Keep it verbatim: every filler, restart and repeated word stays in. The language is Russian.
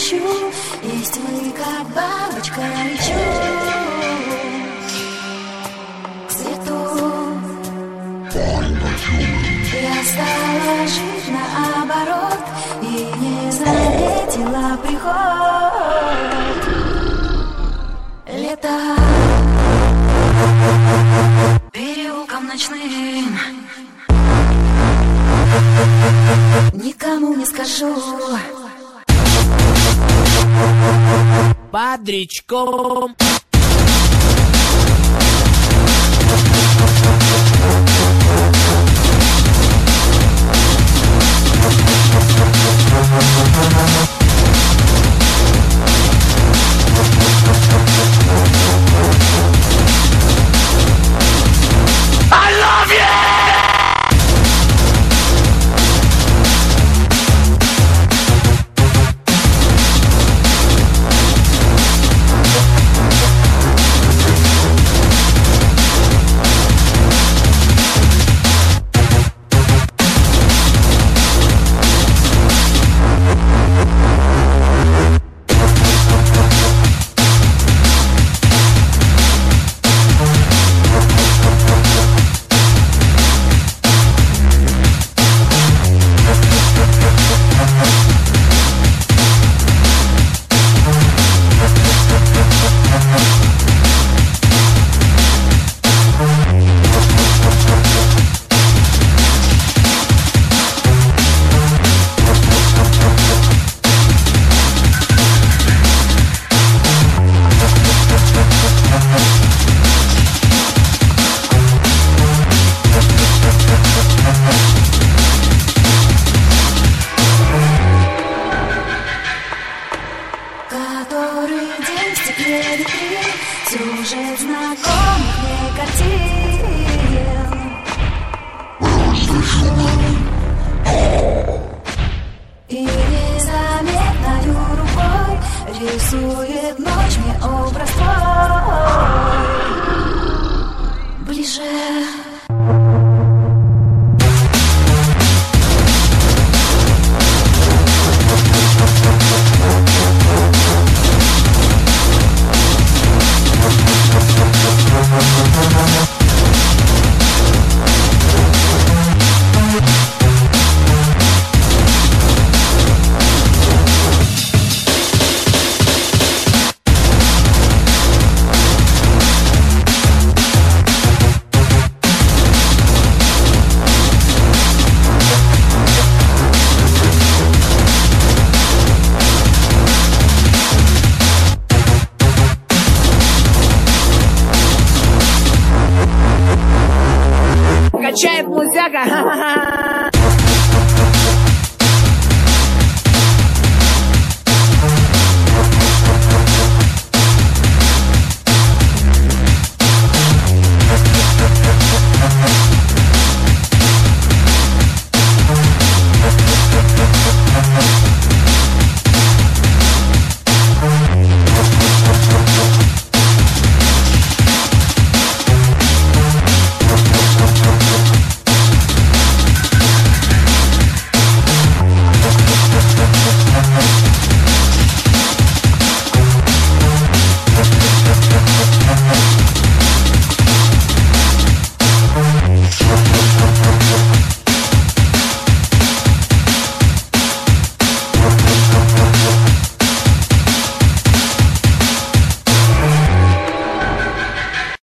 ищу, есть вы, как бабочка, лечу к свету. Я стала жить наоборот и не заметила приход лета. Переулком ночным никому не скажу. Под речком I love you! Сюжет знакомых мне картин и незаметною рукой рисует ночь мне образ твой ближе. Качает музяка, ха-ха-ха.